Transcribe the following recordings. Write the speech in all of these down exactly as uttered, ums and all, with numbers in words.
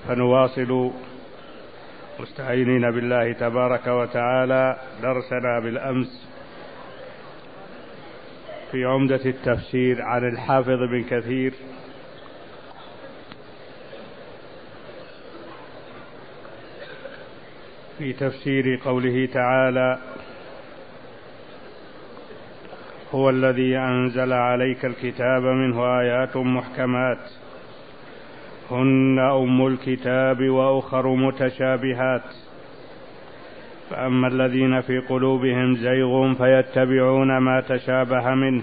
فنواصل مستعينين بالله تبارك وتعالى درسنا بالأمس في عمدة التفسير عن الحافظ بن كثير في تفسير قوله تعالى: هو الذي أنزل عليك الكتاب منه آيات محكمات هن أم الكتاب وأخر متشابهات فأما الذين في قلوبهم زيغ فيتبعون ما تشابه منه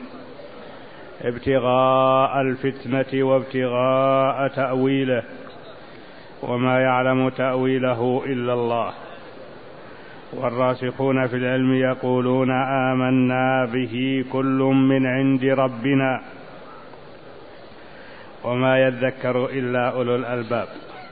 ابتغاء الفتنة وابتغاء تأويله وما يعلم تأويله إلا الله والراسخون في العلم يقولون آمنا به كل من عند ربنا وما يذكر إلا أولو الألباب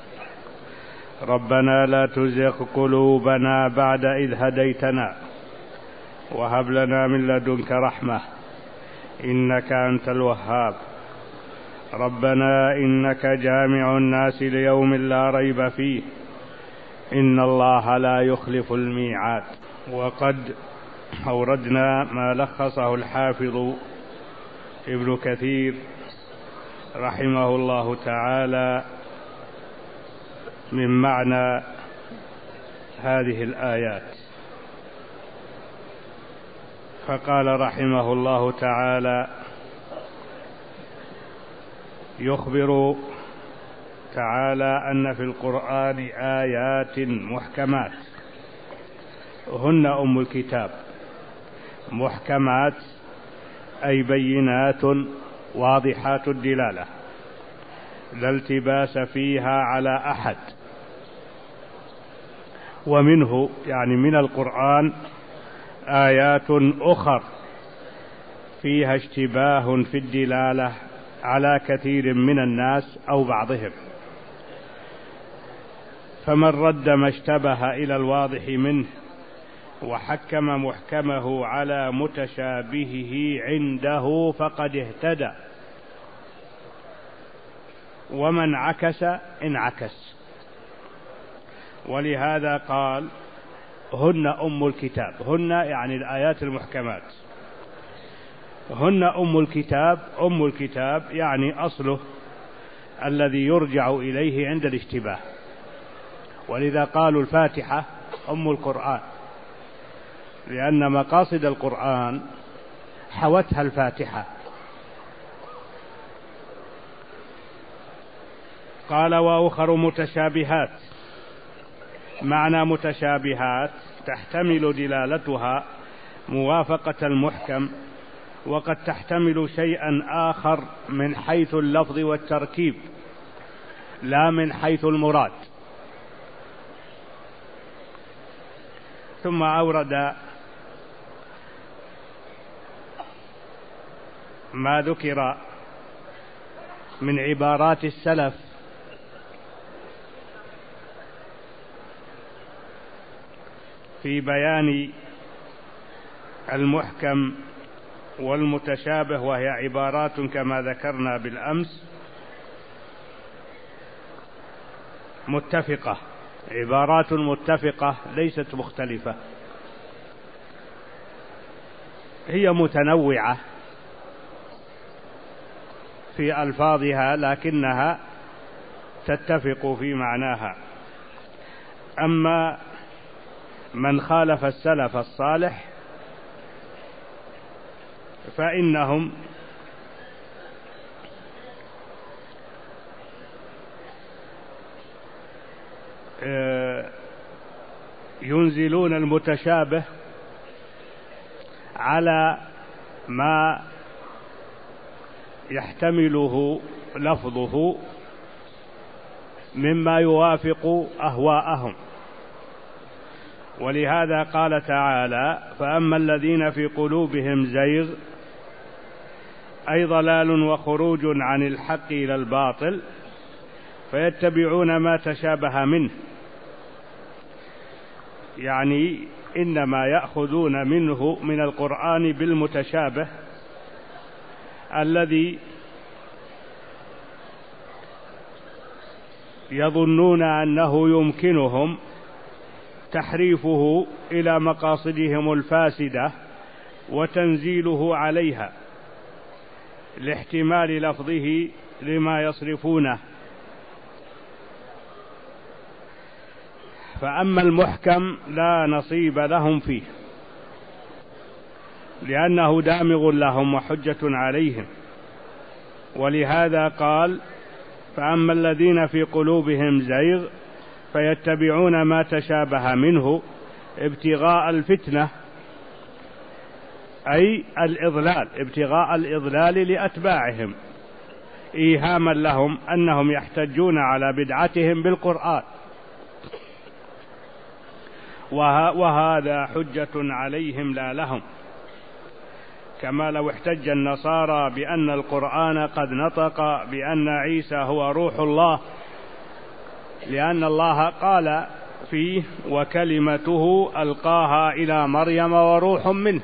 ربنا لا تزغ قلوبنا بعد إذ هديتنا وهب لنا من لدنك رحمة إنك أنت الوهاب ربنا إنك جامع الناس ليوم لا ريب فيه إن الله لا يخلف الميعاد. وقد أوردنا ما لخصه الحافظ ابن كثير رحمه الله تعالى من معنى هذه الآيات، فقال رحمه الله تعالى: يخبر تعالى أن في القرآن آيات محكمات هن أم الكتاب. محكمات أي بينات واضحات الدلالة لا التباس فيها على أحد. ومنه يعني من القرآن آيات أخر فيها اشتباه في الدلالة على كثير من الناس أو بعضهم، فمن رد ما اشتبه إلى الواضح منه وحكم محكمه على متشابهه عنده فقد اهتدى، ومن عكس انعكس. ولهذا قال: هن أم الكتاب. هن يعني الآيات المحكمات. هن أم الكتاب. أم الكتاب يعني أصله الذي يرجع إليه عند الاشتباه، ولذا قالوا الفاتحة أم القرآن، لأن مقاصد القرآن حوتها الفاتحة. قال: وأخر متشابهات. معنى متشابهات تحتمل دلالتها موافقة المحكم، وقد تحتمل شيئا آخر من حيث اللفظ والتركيب لا من حيث المراد. ثم أورد ما ذكر من عبارات السلف في بيان المحكم والمتشابه، وهي عبارات كما ذكرنا بالأمس متفقة، عبارات متفقة ليست مختلفة، هي متنوعة في ألفاظها لكنها تتفق في معناها. أما من خالف السلف الصالح فإنهم ينزلون المتشابه على ما يحتمله لفظه مما يوافق أهواءهم. ولهذا قال تعالى: فأما الذين في قلوبهم زيغ أي ضلال وخروج عن الحق إلى الباطل فيتبعون ما تشابه منه، يعني إنما يأخذون منه من القرآن بالمتشابه الذي يظنون أنه يمكنهم تحريفه إلى مقاصدهم الفاسدة وتنزيله عليها لاحتمال لفظه لما يصرفونه. فأما المحكم لا نصيب لهم فيه، لأنه دامغ لهم وحجة عليهم. ولهذا قال: فأما الذين في قلوبهم زيغ فيتبعون ما تشابه منه ابتغاء الفتنة، أي الإضلال، ابتغاء الإضلال لأتباعهم، إيهاما لهم أنهم يحتجون على بدعتهم بالقرآن، وهذا حجة عليهم لا لهم، كما لو احتج النصارى بأن القرآن قد نطق بأن عيسى هو روح الله، لأن الله قال فيه: وكلمته ألقاها إلى مريم وروح منه،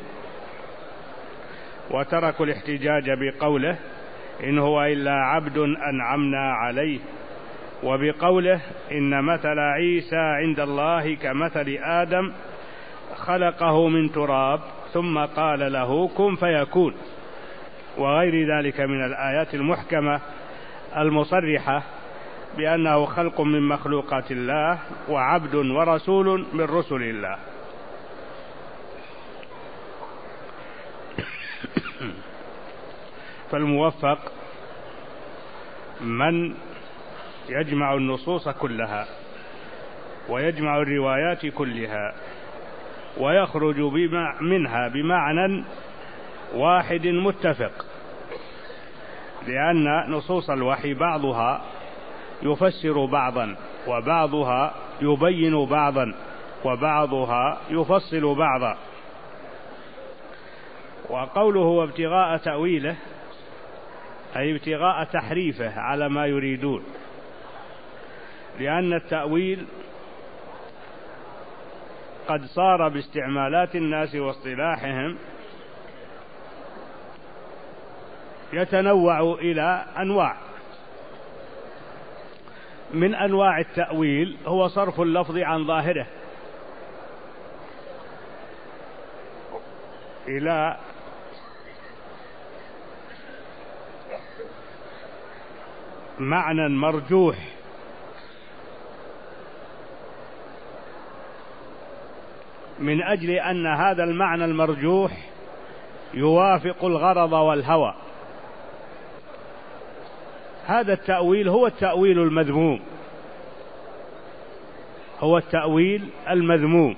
وتركوا الاحتجاج بقوله: إن هو إلا عبد أنعمنا عليه، وبقوله: إن مثل عيسى عند الله كمثل آدم خلقه من تراب ثم قال له كن فيكون، وغير ذلك من الآيات المحكمة المصرحة بأنه خلق من مخلوقات الله وعبد ورسول من رسل الله. فالموفق من يجمع النصوص كلها ويجمع الروايات كلها ويخرج منها بمعنى واحد متفق، لأن نصوص الوحي بعضها يفسر بعضا، وبعضها يبين بعضا، وبعضها يفصل بعضا. وقوله وابتغاء تأويله أي ابتغاء تحريفه على ما يريدون، لأن التأويل قد صار باستعمالات الناس واصطلاحهم يتنوع إلى أنواع. من أنواع التأويل هو صرف اللفظ عن ظاهره إلى معنى مرجوح من أجل أن هذا المعنى المرجوح يوافق الغرض والهوى. هذا التأويل هو التأويل المذموم، هو التأويل المذموم،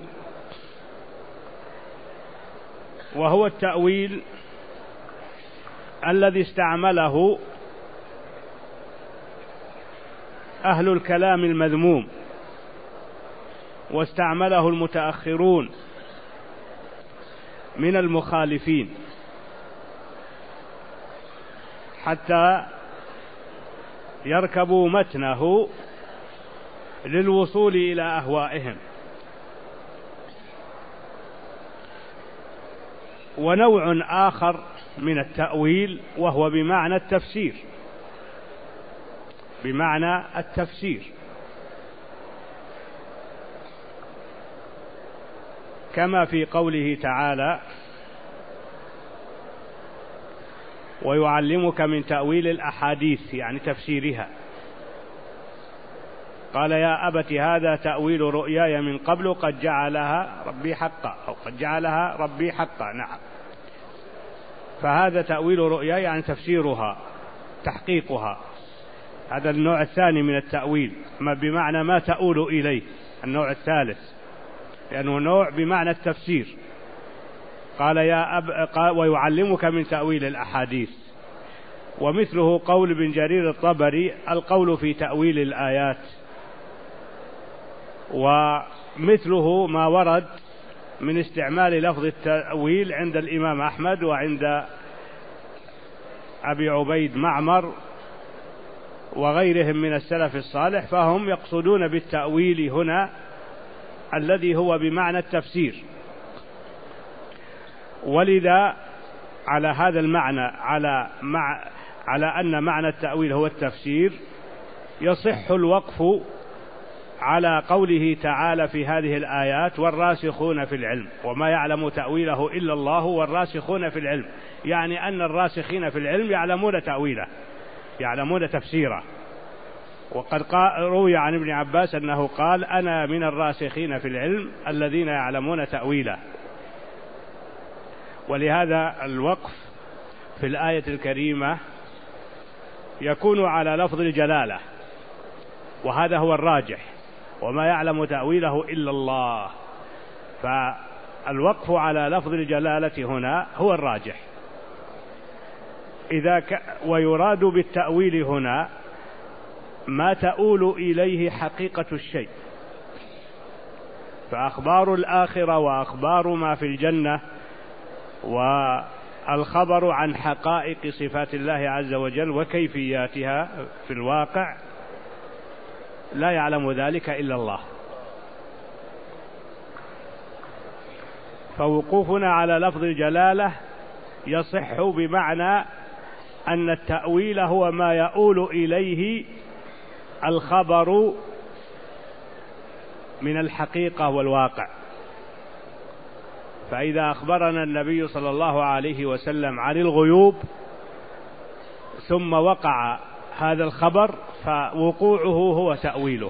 وهو التأويل الذي استعمله أهل الكلام المذموم واستعمله المتأخرون من المخالفين حتى يركبوا متنه للوصول إلى أهوائهم. ونوع آخر من التأويل وهو بمعنى التفسير، بمعنى التفسير، كما في قوله تعالى: ويعلمك من تأويل الأحاديث، يعني تفسيرها. قال: يا أبت هذا تأويل رؤياي من قبل قد جعلها ربي حقا، أو قد جعلها ربي حقا. نعم، فهذا تأويل رؤياي يعني تفسيرها، تحقيقها. هذا النوع الثاني من التأويل، ما بمعنى ما تؤول إليه، النوع الثالث، لأنه نوع بمعنى التفسير. قال: يا أب قال ويعلمك من تأويل الأحاديث. ومثله قول ابن جرير الطبري: القول في تأويل الآيات. ومثله ما ورد من استعمال لفظ التأويل عند الإمام أحمد وعند أبي عبيد معمر وغيرهم من السلف الصالح، فهم يقصدون بالتأويل هنا الذي هو بمعنى التفسير. ولذا على هذا المعنى، على مع على أن معنى التأويل هو التفسير، يصح الوقف على قوله تعالى في هذه الآيات والراسخون في العلم وما يعلم تأويله إلا الله والراسخون في العلم، يعني أن الراسخين في العلم يعلمون تأويله، يعلمون تفسيره. وقد روي عن ابن عباس أنه قال: أنا من الراسخين في العلم الذين يعلمون تأويله. ولهذا الوقف في الآية الكريمة يكون على لفظ الجلالة، وهذا هو الراجح، وما يعلم تأويله إلا الله، فالوقف على لفظ الجلالة هنا هو الراجح. إذا ك... ويراد بالتأويل هنا ما تؤول إليه حقيقة الشيء، فأخبار الآخرة وأخبار ما في الجنة والخبر عن حقائق صفات الله عز وجل وكيفياتها في الواقع لا يعلم ذلك إلا الله. فوقوفنا على لفظ الجلالة يصح بمعنى أن التأويل هو ما يؤول إليه الخبر من الحقيقة والواقع. فإذا أخبرنا النبي صلى الله عليه وسلم عن الغيوب ثم وقع هذا الخبر فوقوعه هو تأويله.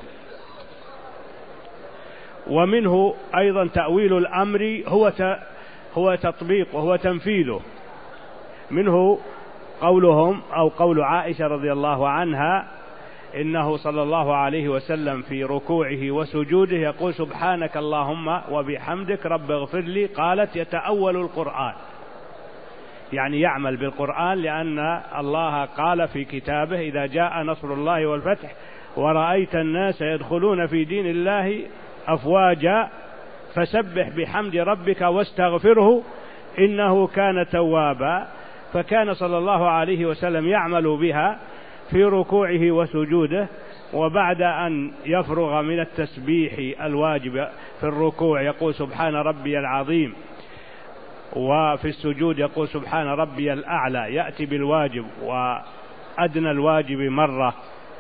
ومنه أيضا تأويل الأمر هو هو تطبيق وهو تنفيذه. منه قولهم أو قول عائشة رضي الله عنها إنه صلى الله عليه وسلم في ركوعه وسجوده يقول: سبحانك اللهم وبحمدك رب اغفر لي. قالت: يتأول القرآن، يعني يعمل بالقرآن، لأن الله قال في كتابه: إذا جاء نصر الله والفتح ورأيت الناس يدخلون في دين الله أفواجا فسبح بحمد ربك واستغفره إنه كان توابا. فكان صلى الله عليه وسلم يعمل بها في ركوعه وسجوده، وبعد أن يفرغ من التسبيح الواجب في الركوع يقول: سبحان ربي العظيم، وفي السجود يقول: سبحان ربي الأعلى، يأتي بالواجب وأدنى الواجب مرة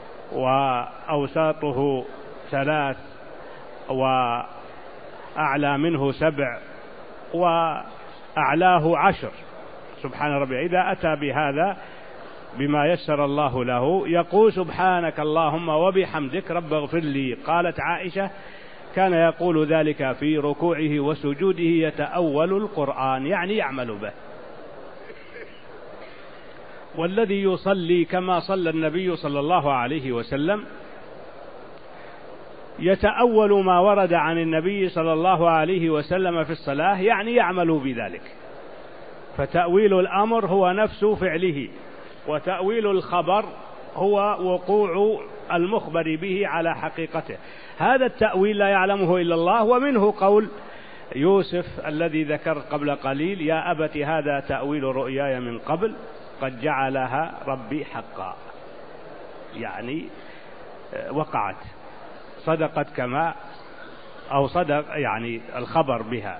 وأوساطه ثلاث وأعلى منه سبع وأعلاه عشر. سبحان ربي. إذا أتى بهذا بما يسر الله له يقول: سبحانك اللهم وبحمدك رب اغفر لي. قالت عائشة: كان يقول ذلك في ركوعه وسجوده يتأول القرآن، يعني يعمل به. والذي يصلي كما صلى النبي صلى الله عليه وسلم يتأول ما ورد عن النبي صلى الله عليه وسلم في الصلاة، يعني يعمل بذلك. فتأويل الأمر هو نفس فعله، وتأويل الخبر هو وقوع المخبر به على حقيقته. هذا التأويل لا يعلمه إلا الله. ومنه قول يوسف الذي ذكر قبل قليل: يا أبت هذا تأويل رؤياي من قبل قد جعلها ربي حقا، يعني وقعت، صدقت كما أو صدق يعني الخبر بها.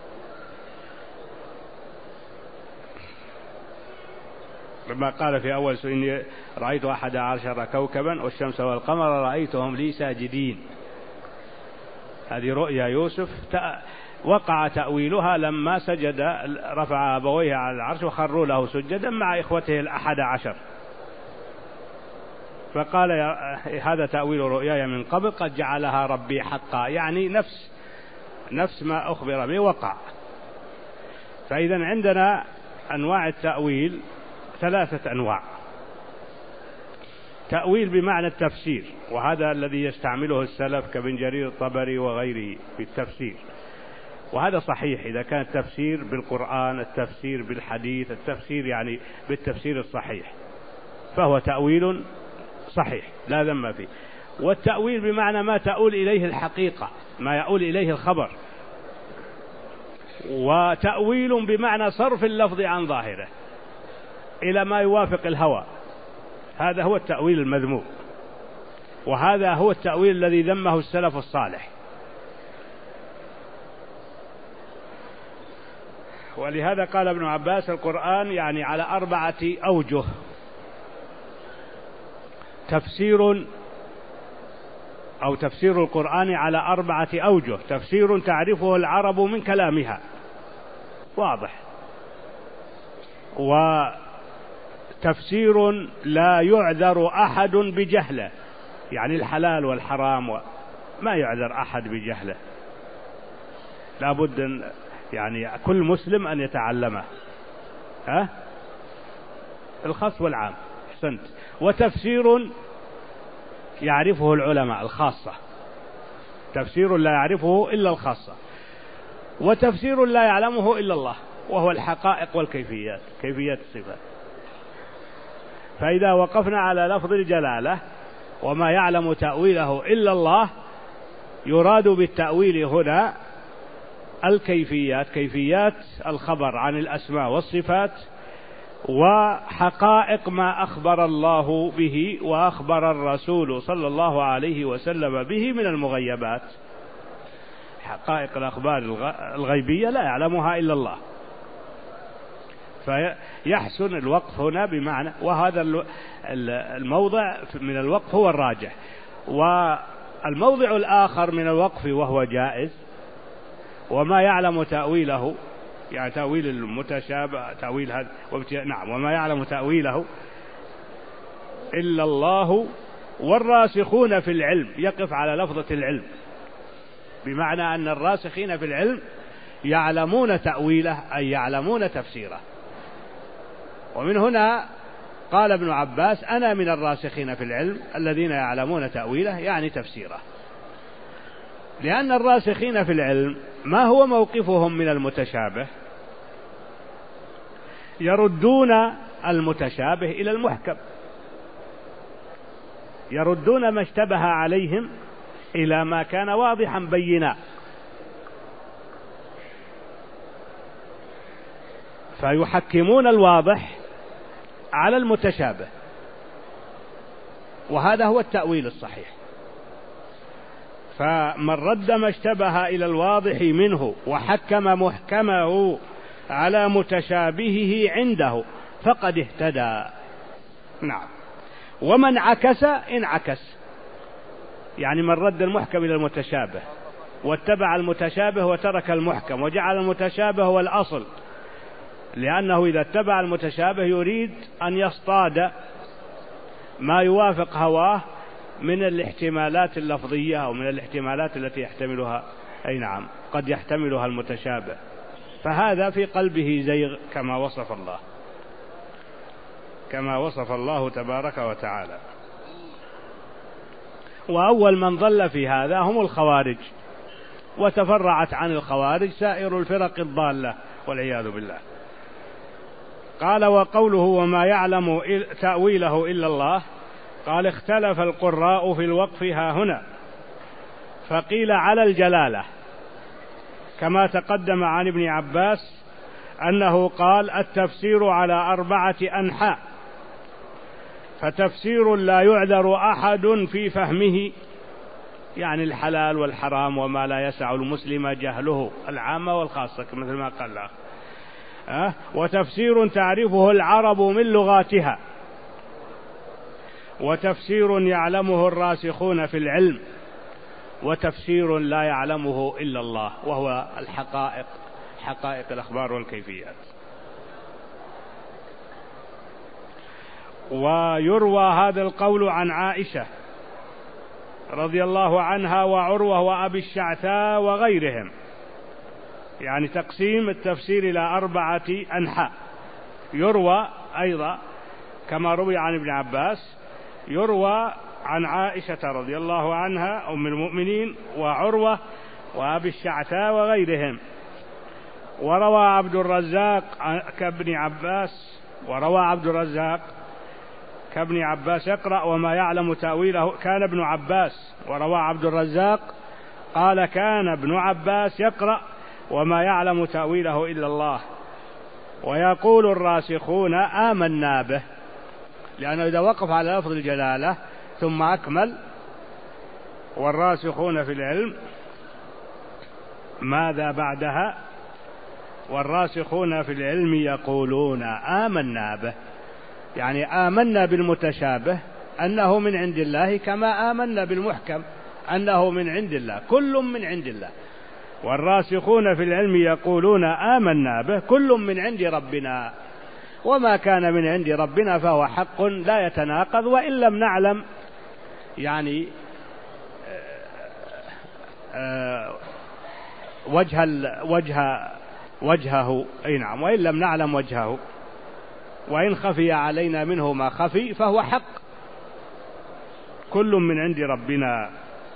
لما قال في أول سورة: إني رأيت أحد عشر كوكبا والشمس والقمر رأيتهم لي ساجدين. هذه رؤيا يوسف وقع تأويلها لما سجد، رفع أبويه على العرش وخروا له سجدا مع إخوته الأحد عشر، فقال: هذا تأويل رؤياي من قبل قد جعلها ربي حقا، يعني نفس نفس ما أخبر به وقع. فإذا عندنا أنواع التأويل ثلاثة أنواع. تأويل بمعنى التفسير، وهذا الذي يستعمله السلف كابن جرير الطبري وغيره في التفسير، وهذا صحيح إذا كان التفسير بالقرآن، التفسير بالحديث، التفسير يعني بالتفسير الصحيح، فهو تأويل صحيح لا ذم فيه. والتأويل بمعنى ما تؤول إليه الحقيقة، ما يؤول إليه الخبر. وتأويل بمعنى صرف اللفظ عن ظاهره إلى ما يوافق الهوى، هذا هو التأويل المذموم، وهذا هو التأويل الذي ذمه السلف الصالح. ولهذا قال ابن عباس: القرآن يعني على أربعة أوجه: تفسير أو تفسير القرآن على أربعة أوجه: تفسير تعرفه العرب من كلامها واضح، وتفسير لا يعذر أحد بجهله، يعني الحلال والحرام ما يعذر أحد بجهله، لابد يعني كل مسلم أن يتعلمه، ها الخاص والعام. أحسنت. وتفسير يعرفه العلماء الخاصة، تفسير لا يعرفه إلا الخاصة، وتفسير لا يعلمه إلا الله، وهو الحقائق والكيفيات، كيفيات الصفات. فإذا وقفنا على لفظ الجلالة وما يعلم تأويله إلا الله، يراد بالتأويل هنا الكيفيات، كيفيات الخبر عن الأسماء والصفات، وحقائق ما أخبر الله به وأخبر الرسول صلى الله عليه وسلم به من المغيبات. حقائق الأخبار الغيبية لا يعلمها إلا الله، فيحسن الوقف هنا بمعنى، وهذا الموضع من الوقف هو الراجح. والموضع الآخر من الوقف وهو جائز: وما يعلم تأويله، يعني تأويل المتشابه، تأويل هذا، نعم، وما يعلم تأويله إلا الله والراسخون في العلم. يقف على لفظة العلم، بمعنى أن الراسخين في العلم يعلمون تأويله، أي يعلمون تفسيره. ومن هنا قال ابن عباس: أنا من الراسخين في العلم الذين يعلمون تأويله، يعني تفسيره. لأن الراسخين في العلم ما هو موقفهم من المتشابه؟ يردون المتشابه إلى المحكم، يردون ما اشتبه عليهم إلى ما كان واضحا بينا، فيحكمون الواضح على المتشابه، وهذا هو التأويل الصحيح. فمن رد ما اشتبه إلى الواضح منه وحكم محكمه على متشابهه عنده فقد اهتدى. نعم. ومن عكس انعكس، يعني من رد المحكم إلى المتشابه واتبع المتشابه وترك المحكم وجعل المتشابه هو الأصل، لأنه إذا اتبع المتشابه يريد أن يصطاد ما يوافق هواه من الاحتمالات اللفظية أو من الاحتمالات التي يحتملها، أي نعم، قد يحتملها المتشابه، فهذا في قلبه زيغ كما وصف الله، كما وصف الله تبارك وتعالى. وأول من ضل في هذا هم الخوارج، وتفرعت عن الخوارج سائر الفرق الضالة والعياذ بالله. قال: وقوله وما يعلم تأويله إلا الله، قال: اختلف القراء في الوقف ها هنا، فقيل على الجلالة، كما تقدم عن ابن عباس أنه قال: التفسير على أربعة أنحاء، فتفسير لا يعذر أحد في فهمه، يعني الحلال والحرام وما لا يسع المسلم جهله، العامة والخاصة مثل ما قال له. أه؟ وتفسير تعرفه العرب من لغاتها، وتفسير يعلمه الراسخون في العلم، وتفسير لا يعلمه إلا الله، وهو الحقائق، حقائق الأخبار والكيفيات. ويروى هذا القول عن عائشة رضي الله عنها وعروة وأبي الشعثاء وغيرهم، يعني تقسيم التفسير إلى أربعة أنحاء. يروى أيضا كما روي عن ابن عباس، يروى عن عائشة رضي الله عنها أم المؤمنين وعروة وأبي الشعثاء وغيرهم. وروى عبد الرزاق كابن عباس، وروى عبد الرزاق كابن عباس يقرأ وما يعلم تأويله، كان ابن عباس، وروى عبد الرزاق قال كان ابن عباس يقرأ وما يعلم تأويله إلا الله، ويقول الراسخون آمنا به، لأنه إذا وقف على لفظ الجلالة ثم أكمل والراسخون في العلم ماذا بعدها؟ والراسخون في العلم يقولون آمنا به، يعني آمنا بالمتشابه أنه من عند الله كما آمنا بالمحكم أنه من عند الله، كل من عند الله. والراسخون في العلم يقولون آمنا به كل من عند ربنا، وما كان من عند ربنا فهو حق لا يتناقض، وإن لم نعلم يعني وجه وجه وجهه، أي نعم، وإن لم نعلم وجهه، وإن خفي علينا منه ما خفي فهو حق، كل من عند ربنا.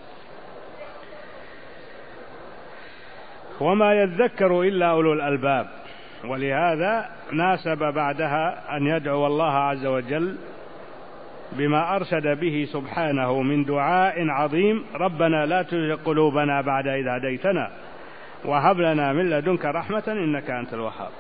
وما يذكر إلا أولو الألباب. ولهذا ناسب بعدها أن يدعو الله عز وجل بما أرشد به سبحانه من دعاء عظيم: ربنا لا تزغ قلوبنا بعد إذ هديتنا وهب لنا من لدنك رحمة إنك أنت الوهاب.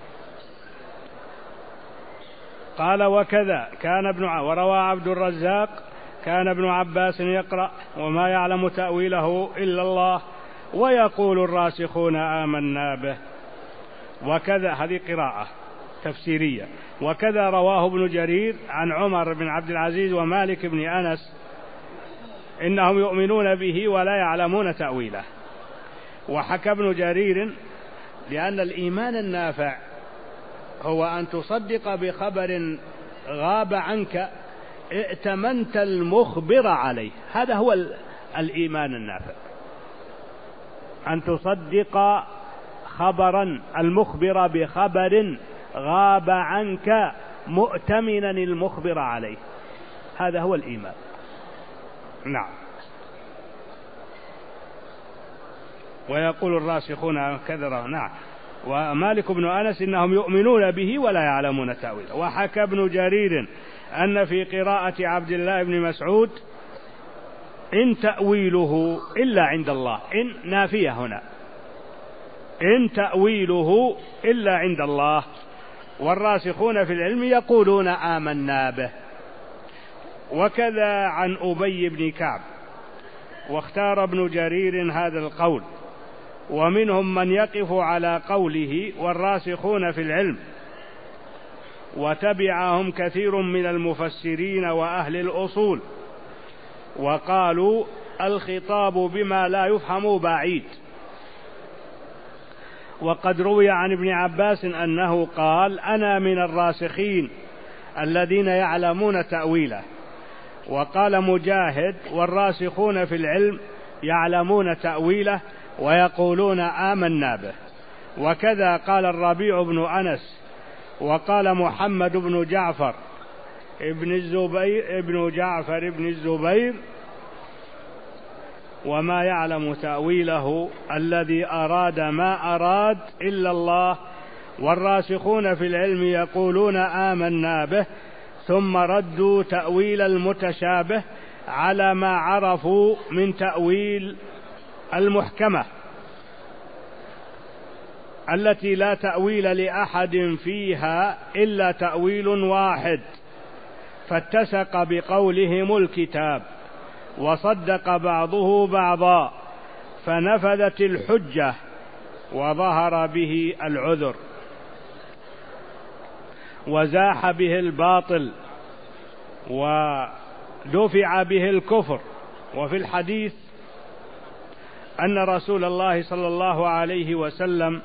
قال: وكذا كان ابن ع... وروى عبد الرزاق: كان ابن عباس يقرأ: وما يعلم تأويله إلا الله ويقول الراسخون آمنا به. وكذا، هذه قراءة تفسيرية. وكذا رواه ابن جرير عن عمر بن عبد العزيز ومالك بن أنس إنهم يؤمنون به ولا يعلمون تأويله. وحكى ابن جرير لأن الإيمان النافع هو أن تصدق بخبر غاب عنك ائتمنت المخبر عليه، هذا هو الإيمان النافع، أن تصدق خبرا المخبر بخبر غاب عنك مؤتمنا المخبر عليه، هذا هو الإيمان. نعم. ويقول الراسخون كذا. نعم. ومالك بن أنس إنهم يؤمنون به ولا يعلمون تأويله. وحكى ابن جرير أن في قراءة عبد الله بن مسعود: إن تأويله إلا عند الله، إن نافية هنا، إن تأويله إلا عند الله والراسخون في العلم يقولون آمنا به. وكذا عن أبي بن كعب. واختار ابن جرير هذا القول، ومنهم من يقف على قوله والراسخون في العلم، وتبعهم كثير من المفسرين وأهل الأصول، وقالوا الخطاب بما لا يفهم بعيد. وقد روي عن ابن عباس أنه قال: أنا من الراسخين الذين يعلمون تأويله. وقال مجاهد: والراسخون في العلم يعلمون تأويله ويقولون آمنا به. وكذا قال الربيع بن أنس، وقال محمد بن جعفر ابن الزبير ابن جعفر ابن الزبير: وما يعلم تأويله الذي أراد ما أراد إلا الله والراسخون في العلم يقولون آمنا به، ثم ردوا تأويل المتشابه على ما عرفوا من تأويل المحكمة التي لا تأويل لأحد فيها إلا تأويل واحد، فاتسق بقولهم الكتاب وصدق بعضه بعضا، فنفذت الحجة وظهر به العذر وزاح به الباطل ودفع به الكفر. وفي الحديث أن رسول الله صلى الله عليه وسلم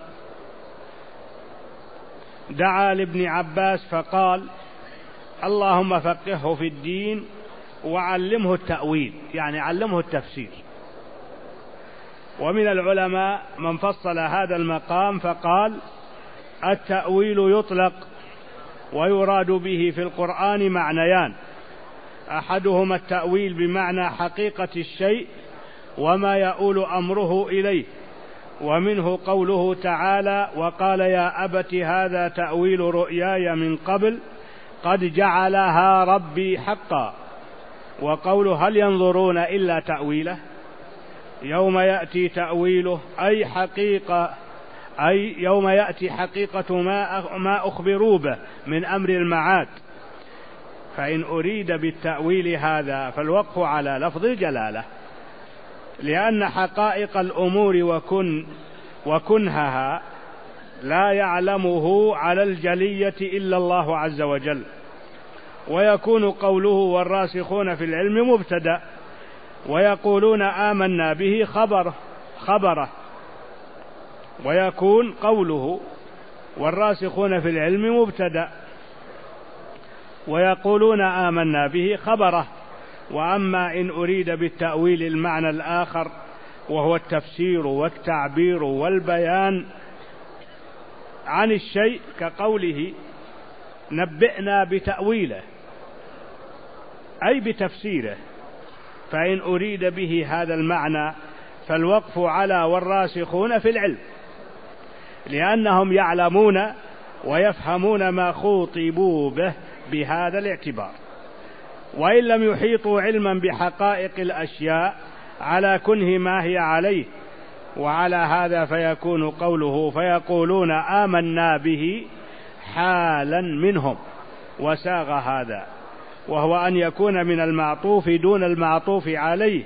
دعا لابن عباس فقال: اللهم فقهه في الدين وعلمه التأويل، يعني علمه التفسير. ومن العلماء من فصل هذا المقام فقال: التأويل يطلق ويراد به في القرآن معنيان: أحدهما التأويل بمعنى حقيقة الشيء وما يؤول أمره إليه، ومنه قوله تعالى: وقال يا أبت هذا تأويل رؤياي من قبل قد جعلها ربي حقا. وقوله هل ينظرون إلا تأويله يوم يأتي تأويله أي حقيقة أي يوم يأتي حقيقة ما ما أخبروا به من أمر المعاد. فإن أريد بالتأويل هذا فالوقف على لفظ الجلالة، لأن حقائق الأمور وكن وكنهها لا يعلمه على الجلية إلا الله عز وجل. ويكون قوله والراسخون في العلم مبتدأ ويقولون آمنا به خبره خبره ويكون قوله والراسخون في العلم مبتدأ، ويقولون آمنا به خبره. وأما إن أريد بالتأويل المعنى الآخر وهو التفسير والتعبير والبيان عن الشيء كقوله نبئنا بتأويله أي بتفسيره، فإن أريد به هذا المعنى فالوقف على والراسخون في العلم، لأنهم يعلمون ويفهمون ما خوطبوا به بهذا الاعتبار، وإن لم يحيطوا علما بحقائق الأشياء على كنه ما هي عليه. وعلى هذا فيكون قوله فيقولون آمنا به حالا منهم، وساغ هذا وهو أن يكون من المعطوف دون المعطوف عليه،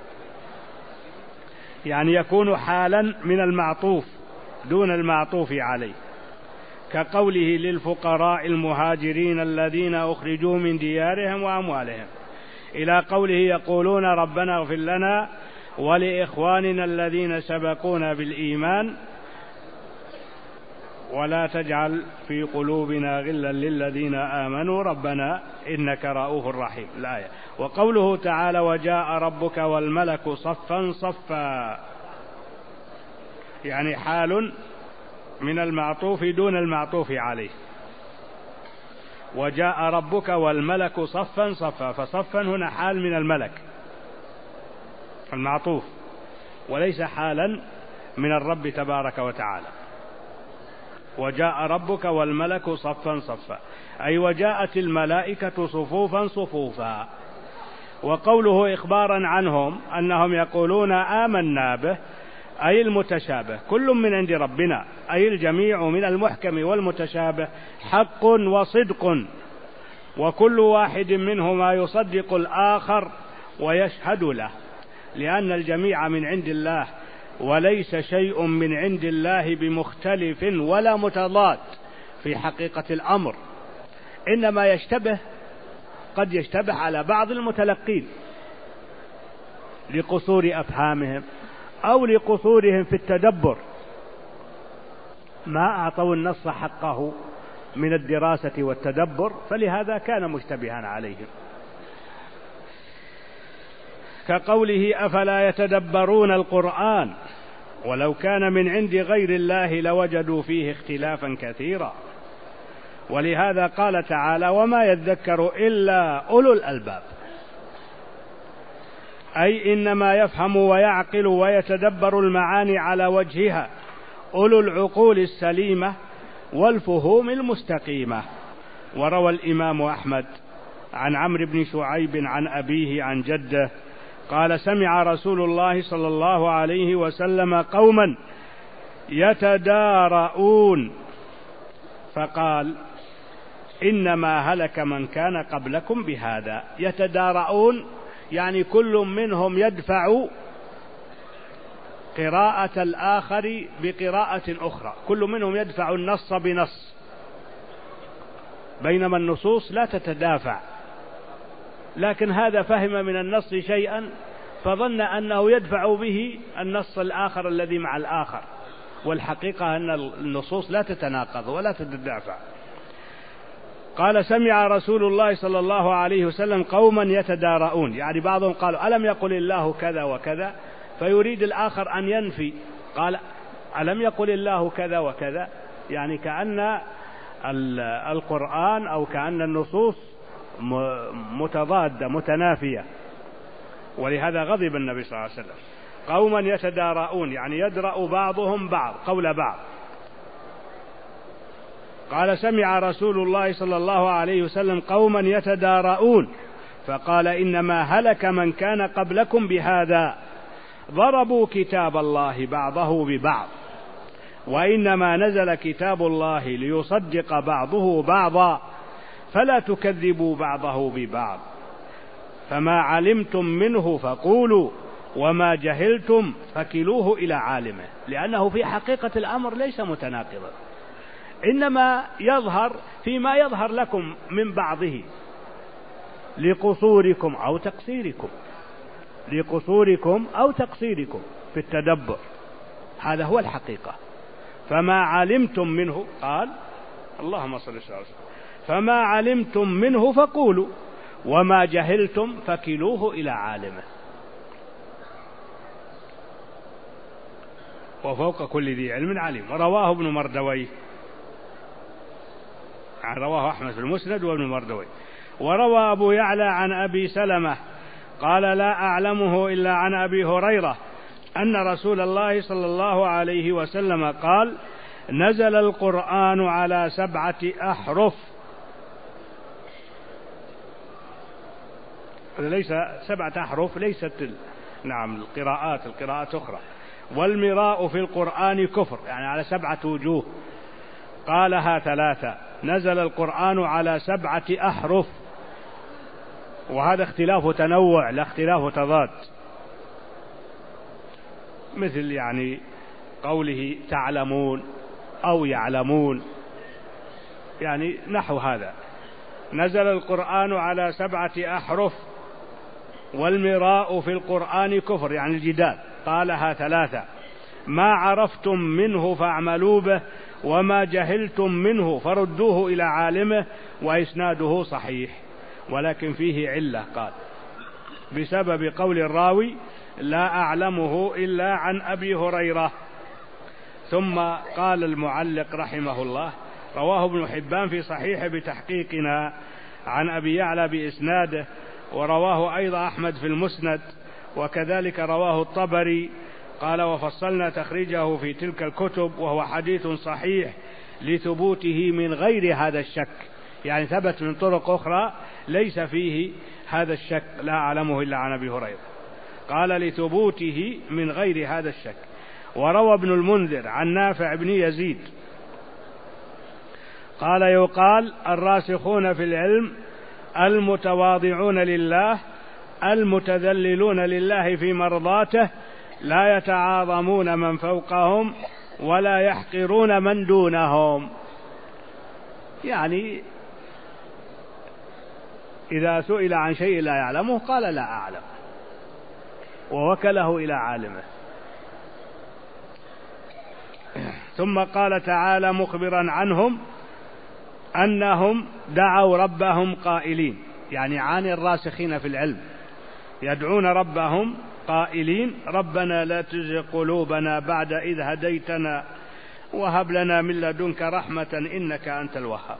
يعني يكون حالا من المعطوف دون المعطوف عليه، كقوله للفقراء المهاجرين الذين أخرجوا من ديارهم وأموالهم، إلى قوله يقولون ربنا اغفر لنا ولإخواننا الذين سبقونا بالإيمان ولا تجعل في قلوبنا غلا للذين آمنوا ربنا إنك رؤوف رحيم الآية. وقوله تعالى وجاء ربك والملك صفا صفا، يعني حال من المعطوف دون المعطوف عليه. وجاء ربك والملك صفا صفا، فصفا هنا حال من الملك المعطوف، وليس حالا من الرب تبارك وتعالى. وجاء ربك والملك صفا صفا أي وجاءت الملائكة صفوفا صفوفا. وقوله إخبارا عنهم أنهم يقولون آمنا به أي المتشابه كل من عند ربنا، أي الجميع من المحكم والمتشابه حق وصدق، وكل واحد منهما يصدق الآخر ويشهد له، لأن الجميع من عند الله، وليس شيء من عند الله بمختلف ولا متضاد في حقيقة الأمر، إنما يشتبه قد يشتبه على بعض المتلقين لقصور أفهامهم أو لقصورهم في التدبر، ما أعطوا النص حقه من الدراسة والتدبر، فلهذا كان مشتبها عليهم. كقوله أفلا يتدبرون القرآن ولو كان من عند غير الله لوجدوا فيه اختلافا كثيرا. ولهذا قال تعالى وما يذكر إلا أولو الألباب، أي إنما يفهم ويعقل ويتدبر المعاني على وجهها أولو العقول السليمة والفهوم المستقيمة. وروى الإمام أحمد عن عمرو بن شعيب عن أبيه عن جده قال سمع رسول الله صلى الله عليه وسلم قوما يتدارؤون فقال إنما هلك من كان قبلكم بهذا. يتدارؤون يعني كل منهم يدفع قراءة الآخر بقراءة أخرى، كل منهم يدفع النص بنص، بينما النصوص لا تتدافع، لكن هذا فهم من النص شيئا فظن أنه يدفع به النص الآخر الذي مع الآخر، والحقيقة أن النصوص لا تتناقض ولا تتدافع. قال سمع رسول الله صلى الله عليه وسلم قوما يتدارؤون، يعني بعضهم قالوا ألم يقل الله كذا وكذا، فيريد الآخر أن ينفي، قال ألم يقل الله كذا وكذا، يعني كأن القرآن أو كأن النصوص متضادة متنافية. ولهذا غضب النبي صلى الله عليه وسلم قوما يتدارؤون، يعني يدرأ بعضهم بعض قول بعض. قال سمع رسول الله صلى الله عليه وسلم قوما يتدارؤون فقال إنما هلك من كان قبلكم بهذا، ضربوا كتاب الله بعضه ببعض، وإنما نزل كتاب الله ليصدق بعضه بعضا، فلا تكذبوا بعضه ببعض، فما علمتم منه فقولوا وما جهلتم فكلوه إلى عالمه، لأنه في حقيقة الأمر ليس متناقضا، إنما يظهر فيما يظهر لكم من بعضه لقصوركم أو تقصيركم. لقصوركم أو تقصيركم في التدبر، هذا هو الحقيقة. فما علمتم منه، قال اللهم صل وسلم، فما علمتم منه فقولوا، وما جهلتم فكلوه إلى عالمه، وفوق كل ذي علم عليم. ورواه ابن مردويه، رواه أحمد في المسند وابن مردويه. وروى أبو يعلى عن أبي سلمة قال لا أعلمه إلا عن أبي هريرة أن رسول الله صلى الله عليه وسلم قال نزل القرآن على سبعة أحرف، ليس سبعة أحرف، ليست نعم القراءات القراءات أخرى. والمراء في القرآن كفر، يعني على سبعة وجوه، قالها ثلاثة. نزل القرآن على سبعة أحرف، وهذا اختلاف تنوع لا اختلاف تضاد، مثل يعني قوله تعلمون أو يعلمون، يعني نحو هذا. نزل القرآن على سبعة أحرف، والمراء في القرآن كفر، يعني الجدال، قالها ثلاثة. ما عرفتم منه فاعملوا به، وما جهلتم منه فردوه إلى عالمه. وإسناده صحيح ولكن فيه علة، قال بسبب قول الراوي لا أعلمه إلا عن أبي هريرة. ثم قال المعلق رحمه الله رواه ابن حبان في صحيح بتحقيقنا عن أبي يعلى بإسناده، ورواه أيضا أحمد في المسند، وكذلك رواه الطبري. قال وفصلنا تخريجه في تلك الكتب، وهو حديث صحيح لثبوته من غير هذا الشك، يعني ثبت من طرق أخرى ليس فيه هذا الشك، لا أعلمه إلا عن أبي هريرة، قال لثبوته من غير هذا الشك. وروى ابن المنذر عن نافع بن يزيد قال يقال الراسخون في العلم المتواضعون لله المتذللون لله في مرضاته، لا يتعاظمون من فوقهم ولا يحقرون من دونهم. يعني إذا سئل عن شيء لا يعلمه قال لا أعلم، ووكله إلى عالمه. ثم قال تعالى مخبرا عنهم أنهم دعوا ربهم قائلين، يعني عن الراسخين في العلم، يدعون ربهم قائلين ربنا لا تزغ قلوبنا بعد إذ هديتنا وهب لنا من لدنك رحمة إنك أنت الوهاب.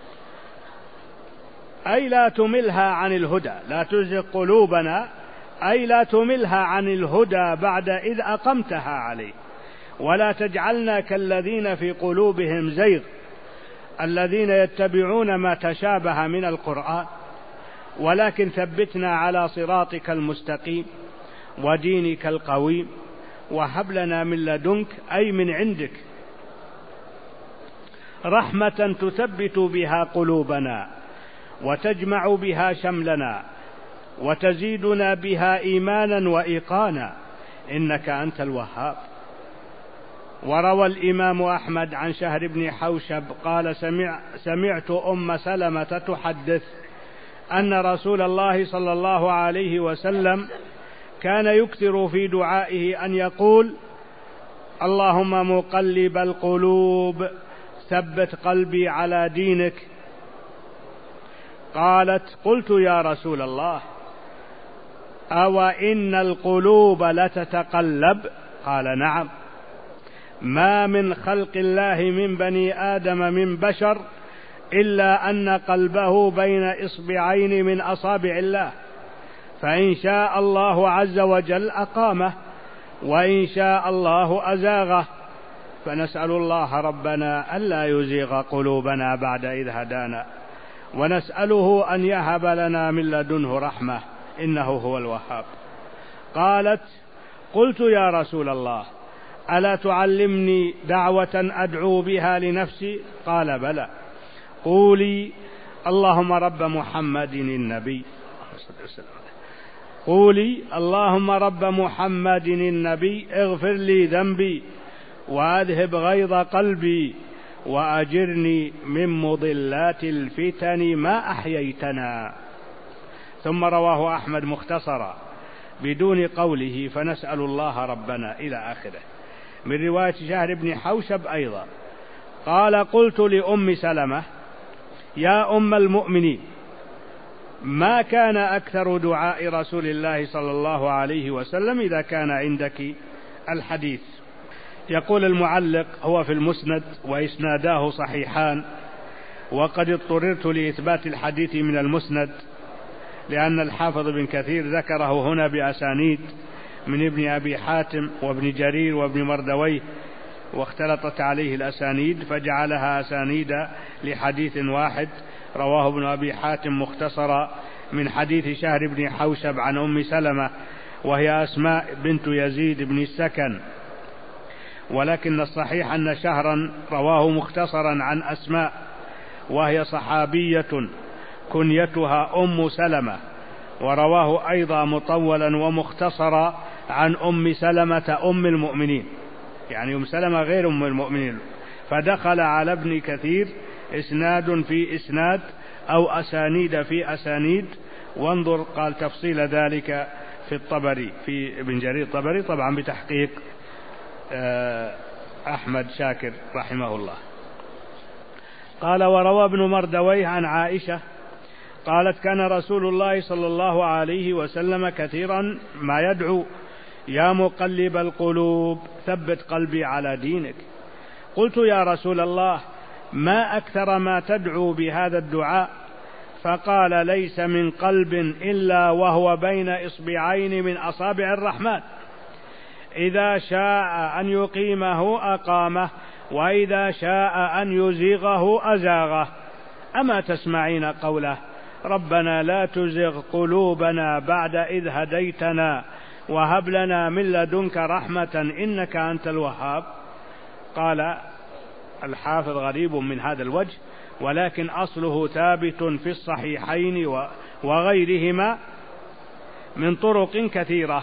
أي لا تملها عن الهدى، لا تزغ قلوبنا أي لا تملها عن الهدى بعد إذ أقمتها عليه، ولا تجعلنا كالذين في قلوبهم زيغ الذين يتبعون ما تشابه من القرآن، ولكن ثبتنا على صراطك المستقيم ودينك القويم، وهب لنا من لدنك أي من عندك رحمة تثبت بها قلوبنا وتجمع بها شملنا وتزيدنا بها إيمانا وإيقانا إنك أنت الوهاب. وروى الإمام أحمد عن شهر بن حوشب قال سمع سمعت أم سلمة تحدث أن رسول الله صلى الله عليه وسلم كان يكثر في دعائه أن يقول اللهم مقلب القلوب ثبت قلبي على دينك. قالت قلت يا رسول الله أو إن القلوب لتتقلب؟ قال نعم، ما من خلق الله من بني آدم من بشر إلا أن قلبه بين إصبعين من أصابع الله، فإن شاء الله عز وجل أقامه وإن شاء الله أزاغه، فنسأل الله ربنا ألا يزيغ قلوبنا بعد إذ هدانا، ونسأله أن يهب لنا من لدنه رحمة إنه هو الوهاب. قالت قلت يا رسول الله ألا تعلمني دعوة أدعو بها لنفسي؟ قال بلى، قولي اللهم رب محمد النبي قولي اللهم رب محمد النبي اغفر لي ذنبي وأذهب غيظ قلبي وأجرني من مضلات الفتن ما أحييتنا. ثم رواه أحمد مختصرا بدون قوله فنسأل الله ربنا إلى آخره. من رواية شهر بن حوشب أيضا قال قلت لأم سلمة يا أم المؤمنين ما كان أكثر دعاء رسول الله صلى الله عليه وسلم إذا كان عندك الحديث. يقول المعلق هو في المسند وإسناداه صحيحان، وقد اضطررت لإثبات الحديث من المسند لأن الحافظ بن كثير ذكره هنا بأسانيد من ابن أبي حاتم وابن جرير وابن مردويه، واختلطت عليه الأسانيد فجعلها أسانيد لحديث واحد رواه ابن أبي حاتم مختصرا من حديث شهر بن حوشب عن أم سلمة وهي أسماء بنت يزيد بن السكن، ولكن الصحيح أن شهرا رواه مختصرا عن أسماء وهي صحابية كنيتها أم سلمة، ورواه أيضا مطولا ومختصرا عن أم سلمة أم المؤمنين، يعني أم سلمة غير أم المؤمنين، فدخل على ابن كثير إسناد في إسناد أو أسانيد في أسانيد. وانظر قال تفصيل ذلك في الطبري في ابن جرير الطبري طبعا بتحقيق أحمد شاكر رحمه الله. قال وروى ابن مردويه عن عائشة قالت كان رسول الله صلى الله عليه وسلم كثيرا ما يدعو يا مقلب القلوب ثبت قلبي على دينك. قلت يا رسول الله ما أكثر ما تدعو بهذا الدعاء؟ فقال ليس من قلب إلا وهو بين إصبعين من أصابع الرحمن، إذا شاء أن يقيمه أقامه وإذا شاء أن يزيغه أزاغه. أما تسمعين قوله ربنا لا تزغ قلوبنا بعد إذ هديتنا وهب لنا من لدنك رحمة إنك أنت الوهاب؟ قال الحافظ غريب من هذا الوجه، ولكن أصله ثابت في الصحيحين وغيرهما من طرق كثيرة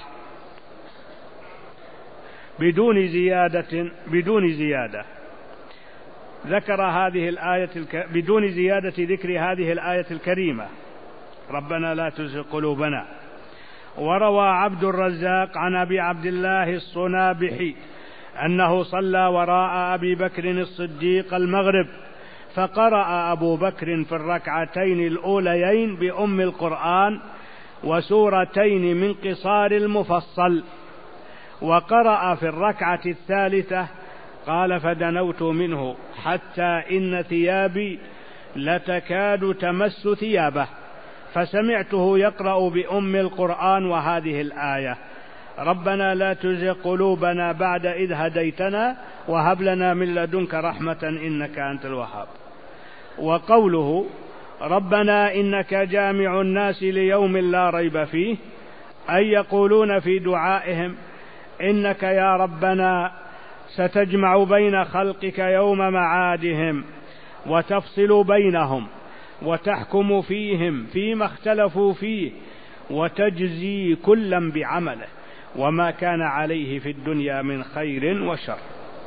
بدون زيادة بدون زيادة ذكر هذه الآية الك... بدون زيادة ذكر هذه الآية الكريمة ربنا لا تزغ قلوبنا. وروى عبد الرزاق عن أبي عبد الله الصنابحي أنه صلى وراء أبي بكر الصديق المغرب فقرأ أبو بكر في الركعتين الأوليين بأم القرآن وسورتين من قصار المفصل، وقرأ في الركعة الثالثة قال فدنوت منه حتى إن ثيابي لتكاد تمس ثيابه، فسمعته يقرأ بأم القرآن وهذه الآية ربنا لا تزغ قلوبنا بعد إذ هديتنا وهب لنا من لدنك رحمة إنك أنت الوهاب. وقوله ربنا إنك جامع الناس ليوم لا ريب فيه، أي يقولون في دعائهم إنك يا ربنا ستجمع بين خلقك يوم معادهم وتفصل بينهم وتحكم فيهم فيما اختلفوا فيه وتجزي كلا بعمله وما كان عليه في الدنيا من خير وشر.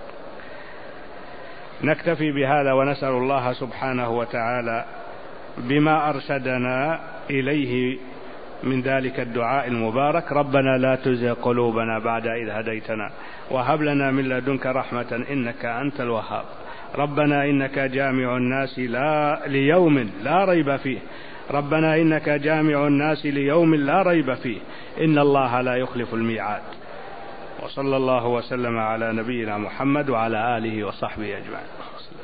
نكتفي بهذا ونسأل الله سبحانه وتعالى بما أرشدنا إليه من ذلك الدعاء المبارك ربنا لا تزغ قلوبنا بعد إذ هديتنا وهب لنا من لدنك رحمة إنك أنت الوهاب. ربنا إنك جامع الناس لا ليوم لا ريب فيه ربنا إنك جامع الناس ليوم لا ريب فيه إن الله لا يخلف الميعاد. وصلى الله وسلم على نبينا محمد وعلى آله وصحبه أجمعين.